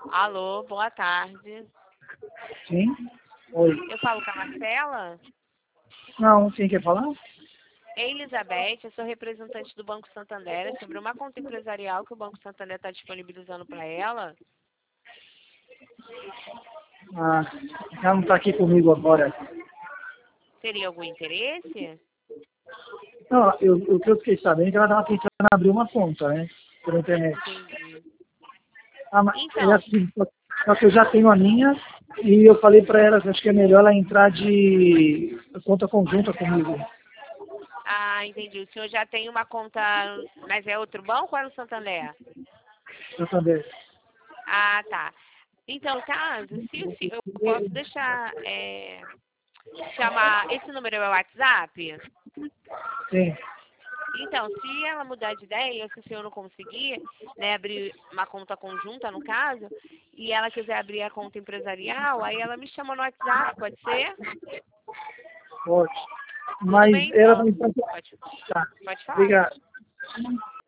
Alô, boa tarde. Sim? Oi. Eu falo com a Marcela? Não, quem quer falar? Elizabeth, eu sou representante do Banco Santander, é sobre uma conta empresarial que o Banco Santander está disponibilizando para ela. Ah, ela não está aqui comigo agora. Teria algum interesse? Não, o que eu fiquei sabendo é que ela estava tentando abrir uma conta, né? Pela internet. Entendi. Ah, mas Então, assim, só que eu já tenho a minha e eu falei para ela que acho que é melhor ela entrar de conta conjunta comigo. entendi. O senhor já tem uma conta, mas é outro banco ou é no Santander? Santander. Ah, tá. Então, caso, se eu posso deixar, chamar, esse número é o WhatsApp? Sim. Então, se ela mudar de ideia, se o senhor não conseguir, né, abrir uma conta conjunta, no caso, e ela quiser abrir a conta empresarial, aí ela me chama no WhatsApp, pode ser? Pode. Tudo Mas bem, ela vai então. entrar. Pode, Tá. pode falar. Obrigado.